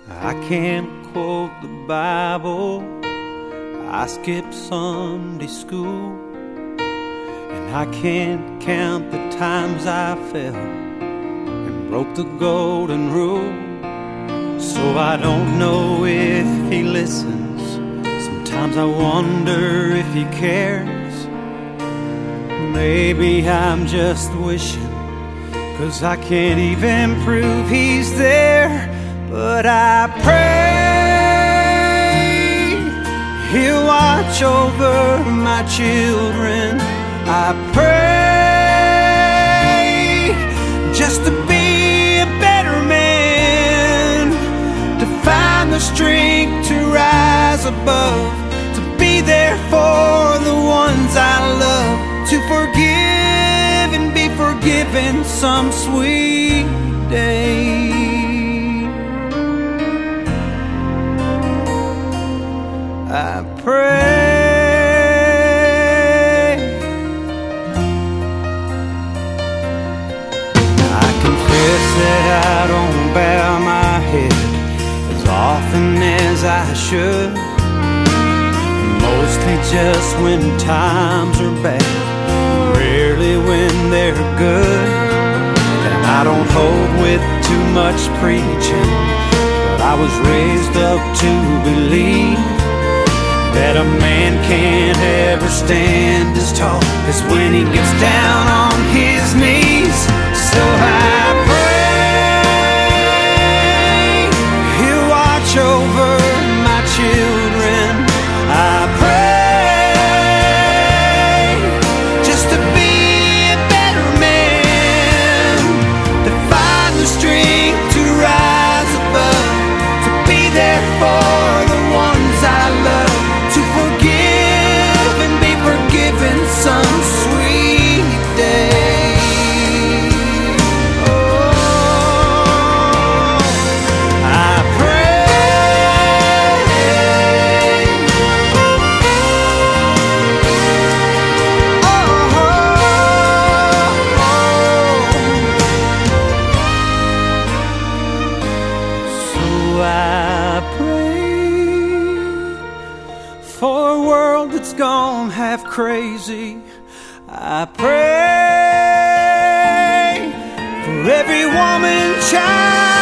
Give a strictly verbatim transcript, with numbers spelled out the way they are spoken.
I can't quote the Bible, I skipped Sunday school, and I can't count the times I fell and broke the golden rule. So I don't know if he listens, sometimes I wonder if he cares. Maybe I'm just wishing, 'cause I can't even prove he's there. But I pray he'll watch over my children. I pray just to be a better man, to find the strength to rise above, to be there for the ones I love, to forgive and be forgiven some sweet day. I pray. I confess that I don't bow my head as often as I should, mostly just when times are bad, rarely when they're good. And I don't hold with too much preaching, but I was raised up to believe that a man can't ever stand as tall as when he gets down on his knees. So I pray he'll watch over my children. I pray just to be a better man, to find the strength to rise above, to be there for the ones I love, to forgive and be forgiven some sweet day. Oh, I pray. Oh, so I pray for a world that's gone half crazy. I pray for every woman, child,